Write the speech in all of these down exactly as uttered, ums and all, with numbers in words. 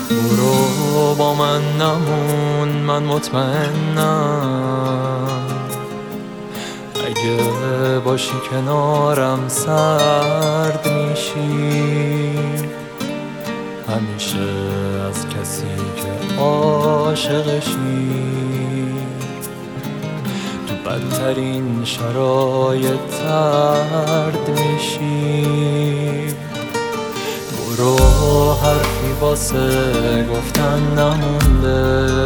برو با من نمون، من مطمئنم اگه باشی کنارم سرد میشی. همیشه از کسی که عاشقشی تو بدترین شرایط ترد میشی. برو حرفی واسه گفتن نمونده،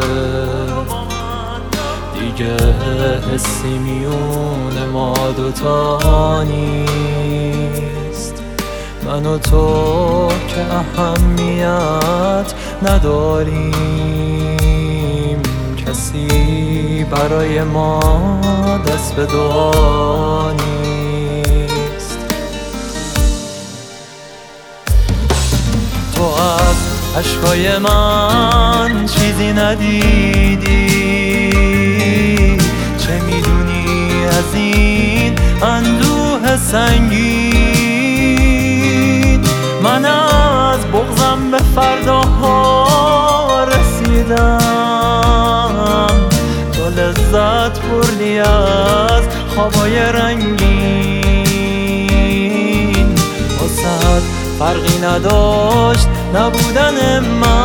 دیگه حسی میون ما دوتا نیست. من و تو که اهمیت نداریم، کسی برای ما دست به دعا نیست. تو از عشقای من چیزی ندیدی، چه میدونی از این اندوه سنگین. من از بغضم به فرداها رسیدم، تو لذت بردی از خوابای رنگین. واسه فرقی نداشت نبودن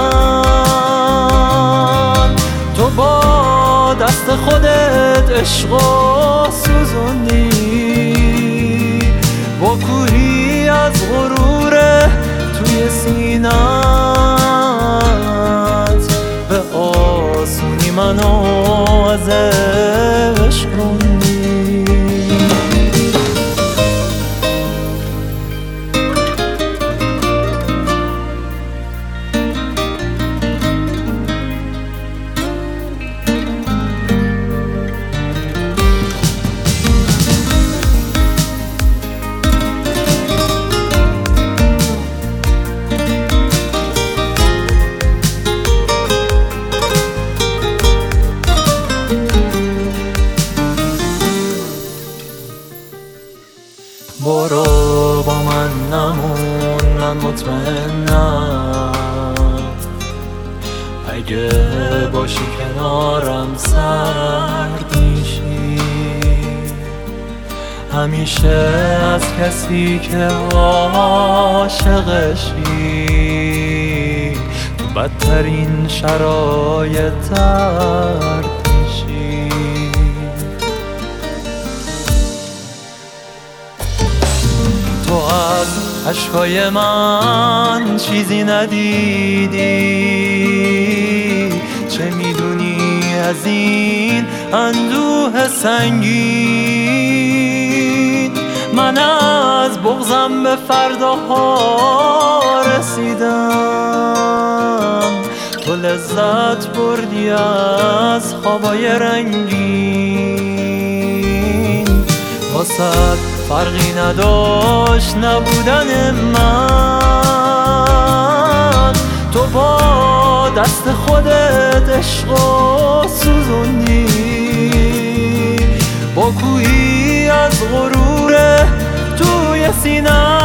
من، تو با دست خودت عشقو سوزوندی. با کوهی از غرور توی سینت به آسونی منو از عشق روندی. برو با من نمون، من مطمئنم اگه باشی کنارم سرد میشی. همیشه از کسی که عاشقشی تو بدترین شرایط ترد میشی. تو از عشقای من چیزی ندیدی، چه میدونی از این اندوه سنگین. من از بغضم به فرداها رسیدم، تو لذت بردی از خوابای رنگین. واسه فرقی نداشت نبودن من، تو با دست خودت عشقو سوزوندی. با کوهی از غرور توی سینه